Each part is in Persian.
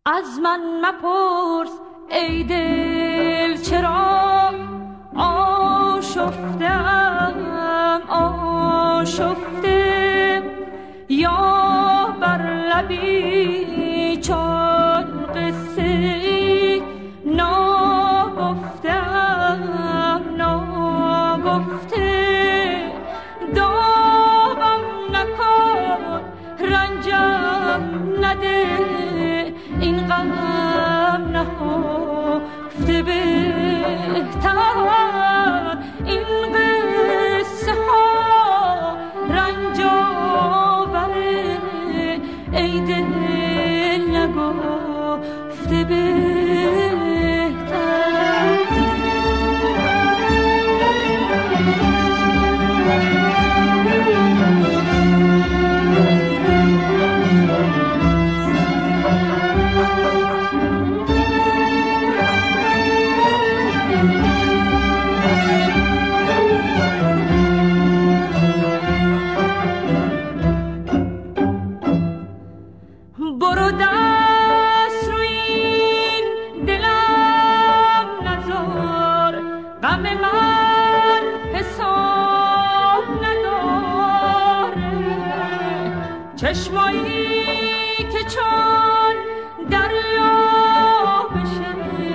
از من مپرس ای دل چرا آشفتم آشفته، یا بر لبی چون قصه ای ناگفتم ناگفته. داغم نکن رنجم نده، این غم نهفته بهتر، این قصه ها رنج آوره، ای دل نگفته چشمایی که چون دریا بشه،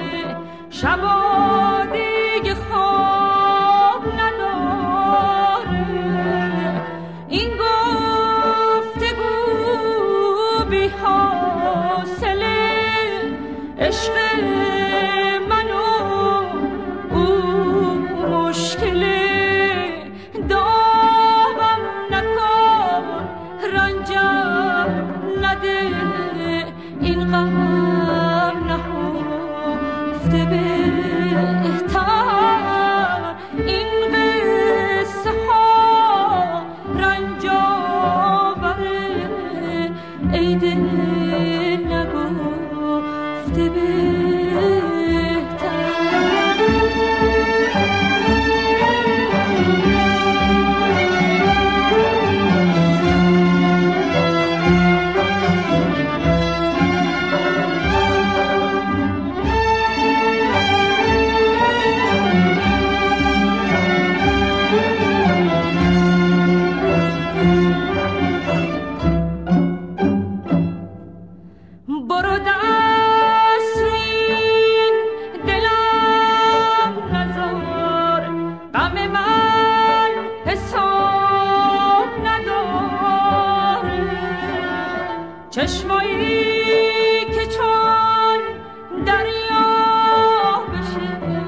شبا دیگه خواب نداره. این گفتگو بی حاصله، عشق من و او مشکله. داغم نکن رنجم نده، این غم نهفته بهتر، این قصه ها رنج آوره، ای دل نگفته چشمایی که چون دریا بشه،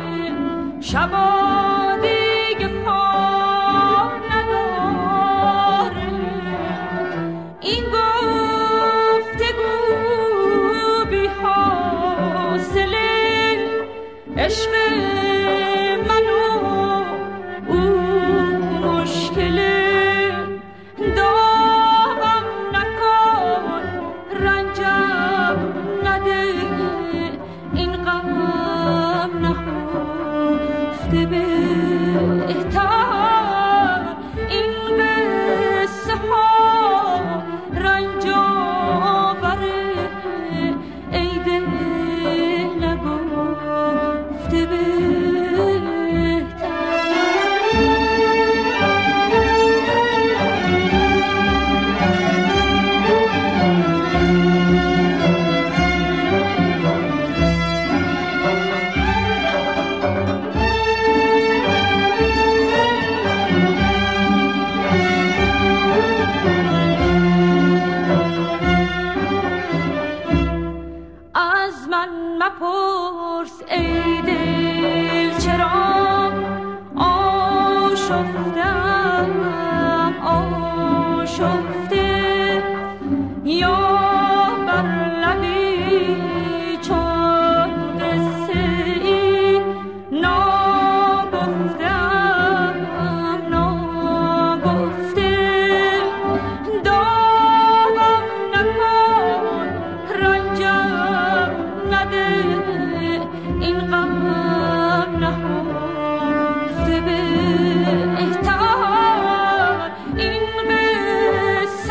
شبا دیگه خواب نداره. این گفتگو بی حاصله، عشق من و او مشکله. این غم نهفته بهتر، این قصه ها رنج آوره، ای دل نگفته مپرس ای دل چرا آشفتم آشفته، یا بر لبی چون قصه ای ناگفتم ناگفته. داغم نکن رنجم نده، این غم نهفته بهتر، این قصه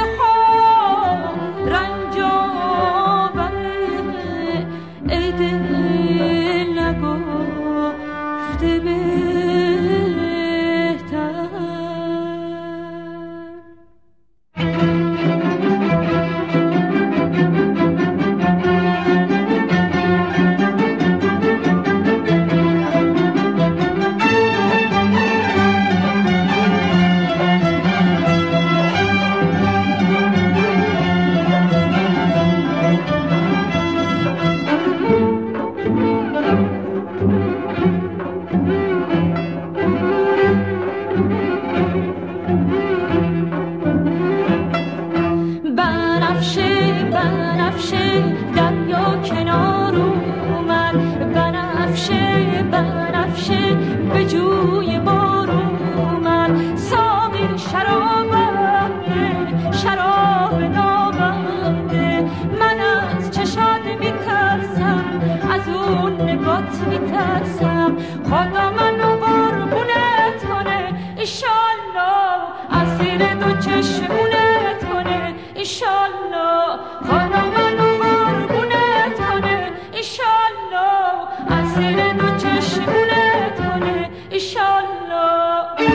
چشات میترسم، از اون نگات میترسم. خدا منو قربونت کنه ایشالله، از زیر دو چشمونت کنه ایشالله. خدا منو قربونت کنه ایشالله، از زیر دو چشمونت کنه ایشالله.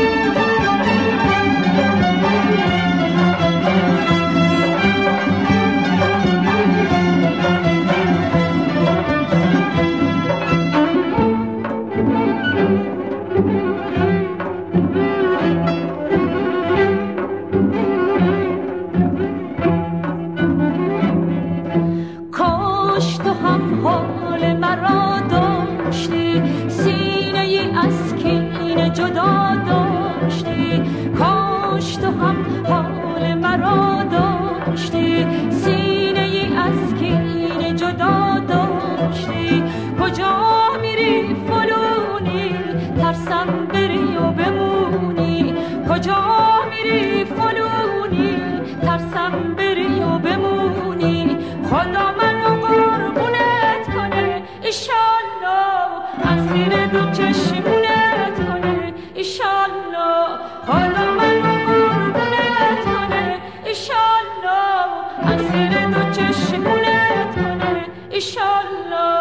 جدا داشتی، کاش تو هم حال مرا داشتی، سینه ای از کینه جدا داشتی. کجا میری فلونی، ترسم بری و بمونی. کجا میری فلونی، ترسم بری و بمونی. خدا منو قربونت کنه ایشالله، از زیر دو چشمونت کنه ایشالله. خدا منو قربونت کنه ایشالله، از زیر دو چشمونت کنه ایشالله.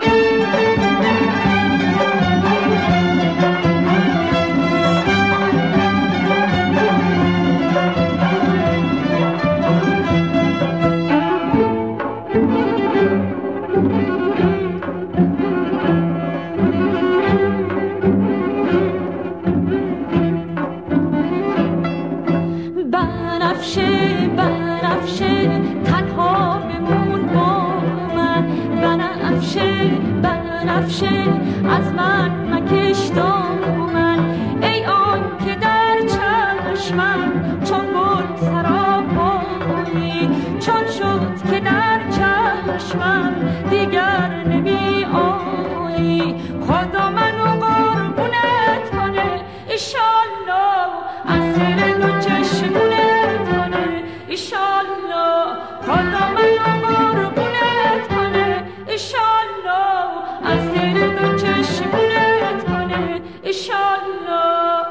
بنفشه تنها بمون با من، بنفشه از من مکش دامن. ای آن که در چشمم چون گل سراپایی، چون شد که در چشمم دیگر نمی آیی. خدا منو قربونت کنه ایشالله، از زیر دو چشمونت کنه ایشالله. خدا منو قربونت کنه ایشالله، از زیر دو چشمونت کنه ایشالله.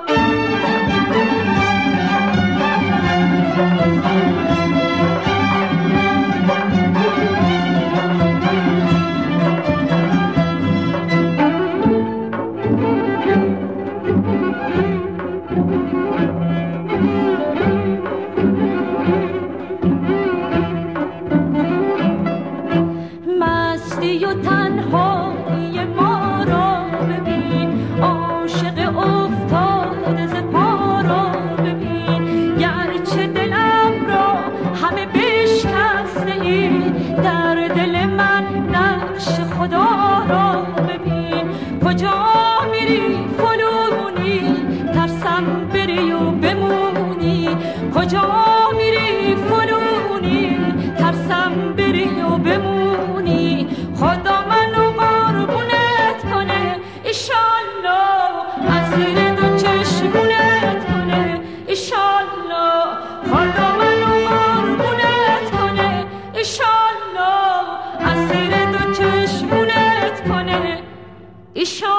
مستی و تنهایی ما را ببین، عاشق افتاده ز پا را ببین. گرچه دلم را همه بشکسته ای، در دل من نقش خدا را ببین. کجا میری فلونی، ترسم بری و بمونی. کجا میری فلونی، ترسم بری و بمونی. خدا منو قربونت کنه ایشالله، از زیر دو چشمونت کنه ایشالله. خدا منو قربونت کنه ایشالله، از زیر دو چشمونت کنه ایشالله.